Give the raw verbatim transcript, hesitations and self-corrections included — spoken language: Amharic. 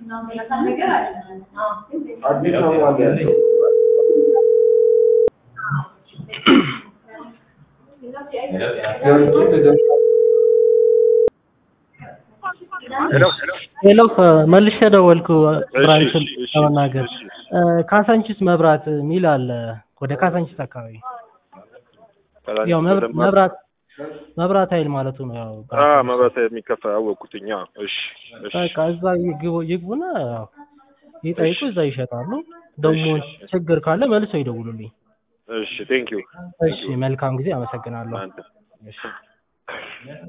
አዲስ አበባ ያለው ሄሎ ሄሎ መልሼ ደወልኩ ብራንች ለመናገር ካሳንቺስ መብራት ሚል አለ ወደ ካሳንቺስ አካባቢ ያው መብራት መብራት ኃይል ማለቱ ነው ያው አ መብራት የሚከፋ አወቁትኛ እሺ እሺ በቃ እዛ ይግቡና ይጠይቁ እዛ ይሸጣሉ ደሞ ችግር ካለ መልሰው ይደውሉልኝ እሺ ቴንክ ዩ እሺ መልካም ጊዜ አመሰግናለሁ እሺ